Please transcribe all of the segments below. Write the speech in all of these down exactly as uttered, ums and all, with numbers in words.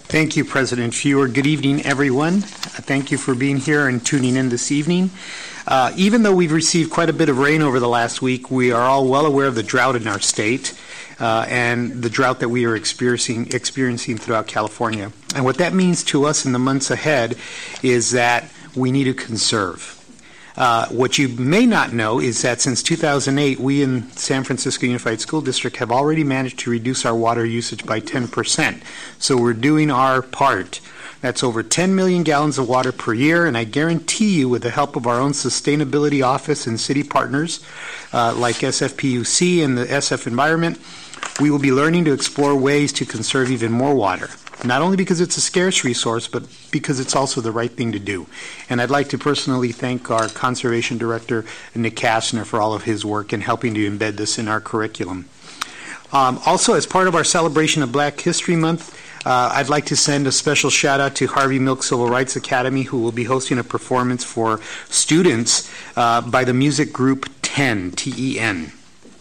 Thank you, President Fewer. Good evening, everyone. Uh, thank you for being here and tuning in this evening. Uh, even though we've received quite a bit of rain over the last week, we are all well aware of the drought in our state uh, and the drought that we are experiencing, experiencing throughout California. And what that means to us in the months ahead is that we need to conserve. Uh, what you may not know is that since two thousand eight, we in San Francisco Unified School District have already managed to reduce our water usage by ten percent. So we're doing our part. That's over ten million gallons of water per year, and I guarantee you, with the help of our own sustainability office and city partners uh, like S F P U C and the S F Environment, we will be learning to explore ways to conserve even more water. Not only because it's a scarce resource, but because it's also the right thing to do. And I'd like to personally thank our Conservation Director, Nick Kastner, for all of his work in helping to embed this in our curriculum. Um, also, as part of our celebration of Black History Month, uh, I'd like to send a special shout out to Harvey Milk Civil Rights Academy, who will be hosting a performance for students uh, by the music group ten, T E N.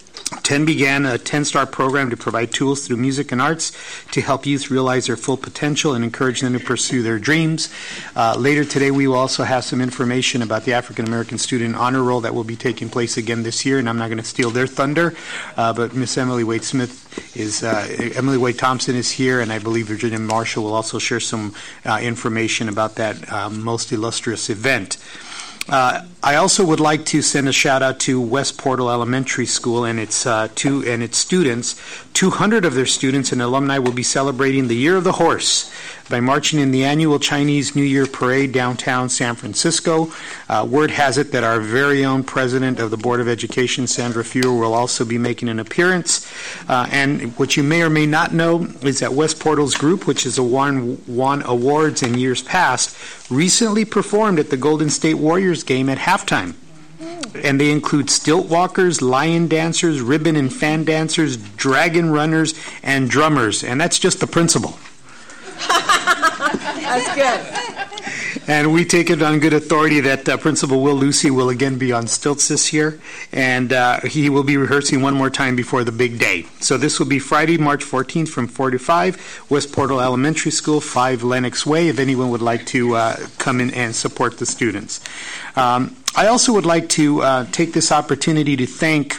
ten began a ten-star program to provide tools through music and arts to help youth realize their full potential and encourage them to pursue their dreams. Uh, later today, we will also have some information about the African American Student Honor Roll that will be taking place again this year, and I'm not going to steal their thunder, uh, but Miss Emily Wade Smith is, uh, Emily Wade Thompson is here, and I believe Virginia Marshall will also share some uh, information about that uh, most illustrious event. Uh, I also would like to send a shout out to West Portal Elementary School and its uh, two and its students. two hundred of their students and alumni will be celebrating the Year of the Horse by marching in the annual Chinese New Year Parade downtown San Francisco. Uh, word has it that our very own president of the Board of Education, Sandra Fewer, will also be making an appearance. Uh, and what you may or may not know is that West Portal's group, which has won, won awards in years past, recently performed at the Golden State Warriors game at halftime. And they include stilt walkers, lion dancers, ribbon and fan dancers, dragon runners, and drummers. And that's just the principal. That's good. And we take it on good authority that uh, Principal Will Lucy will again be on stilts this year, and uh, he will be rehearsing one more time before the big day. So this will be Friday, March fourteenth from four to five, West Portal Elementary School, five Lenox Way, if anyone would like to uh, come in and support the students. Um, I also would like to uh, take this opportunity to thank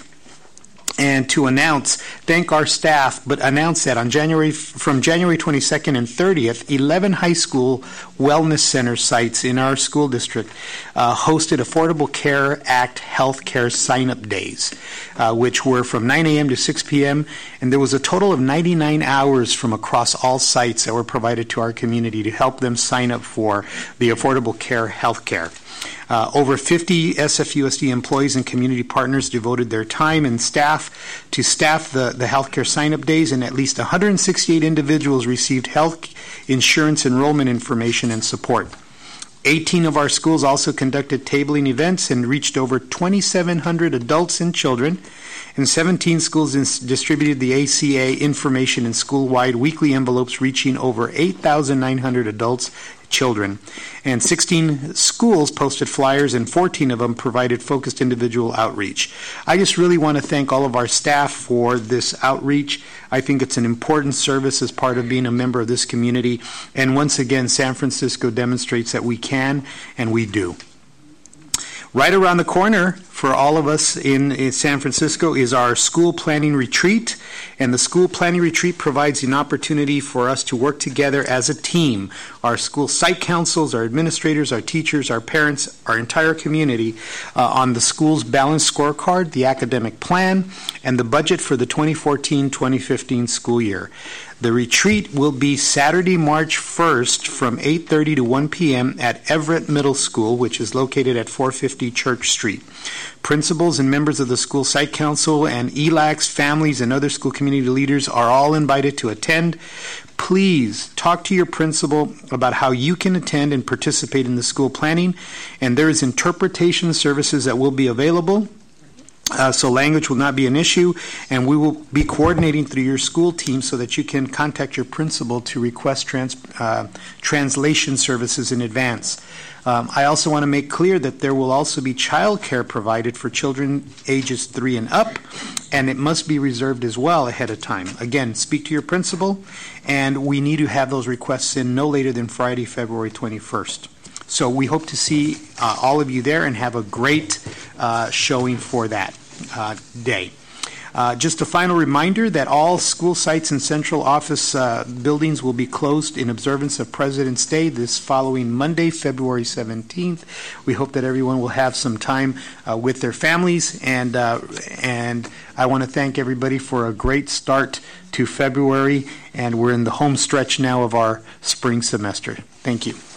and to announce, thank our staff, but announce that on January, from January twenty-second and thirtieth, eleven high school wellness center sites in our school district uh, hosted Affordable Care Act health care sign-up days, uh, which were from nine a.m. to six p.m., and there was a total of ninety-nine hours from across all sites that were provided to our community to help them sign up for the Affordable Care health care. Uh, over fifty S F U S D employees and community partners devoted their time and staff to staff the, the healthcare sign-up days, and at least one hundred sixty-eight individuals received health insurance enrollment information and support. eighteen of our schools also conducted tabling events and reached over twenty-seven hundred adults and children, and seventeen schools ins- distributed the A C A information in school-wide weekly envelopes reaching over eight thousand nine hundred adults, children, and sixteen schools posted flyers, and fourteen of them provided focused individual outreach. I just really want to thank all of our staff for this outreach. I think it's an important service as part of being a member of this community, and once again, San Francisco demonstrates that we can and we do. Right around the corner for all of us in, in San Francisco is our school planning retreat, and the school planning retreat provides an opportunity for us to work together as a team. Our school site councils, our administrators, our teachers, our parents, our entire community uh, on the school's balanced scorecard, the academic plan, and the budget for the twenty fourteen twenty fifteen school year. The retreat will be Saturday, March first from eight thirty to one p.m. at Everett Middle School, which is located at four fifty Church Street. Principals and members of the school site council and E L A Cs, families, and other school community leaders are all invited to attend. Please talk to your principal about how you can attend and participate in the school planning, and there is interpretation services that will be available. Uh, so language will not be an issue, and we will be coordinating through your school team so that you can contact your principal to request trans, uh, translation services in advance. Um, I also want to make clear that there will also be child care provided for children ages three and up, and it must be reserved as well ahead of time. Again, speak to your principal, and we need to have those requests in no later than Friday, February twenty-first. So we hope to see uh, all of you there and have a great uh, showing for that uh, day. Uh, just a final reminder that all school sites and central office uh, buildings will be closed in observance of President's Day this following Monday, February seventeenth. We hope that everyone will have some time uh, with their families, and uh, and I want to thank everybody for a great start to February, and we're in the home stretch now of our spring semester. Thank you.